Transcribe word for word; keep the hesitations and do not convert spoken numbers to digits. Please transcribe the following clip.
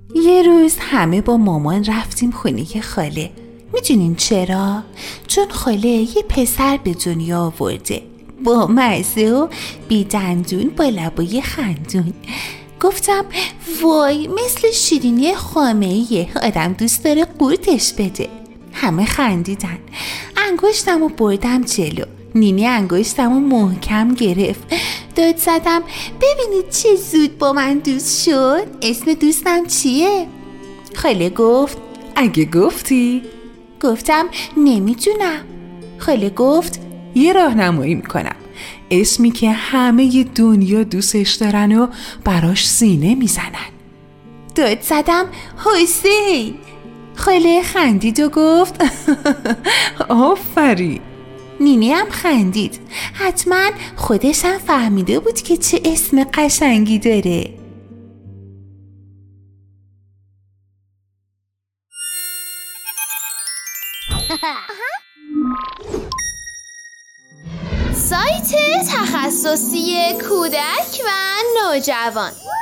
یه روز همه با مامان رفتیم خونه خاله. میدونین چرا؟ چون خاله یه پسر به دنیا آورده، با مزه و بی دندون با لبای خندون. گفتم وای مثل شیرینی خامه‌ایه، آدم دوست داره قورتش بده. همه خندیدن. انگشتم رو بردم جلو. نینی انگشتم رو محکم گرفت. داد زدم ببینید چه زود با من دوست شد. اسم دوستم چیه؟ خاله گفت اگه گفتی. گفتم نمیتونم. خاله گفت یه راهنمایی میکنم، اسمی که همه دنیا دوستش دارن و براش سینه میزنن. داد زدم حسین. خاله خندید و گفت آفرین. نینی هم خندید. حتما خودش هم فهمیده بود که چه اسم قشنگی داره. سایت تخصصی کودک و نوجوان.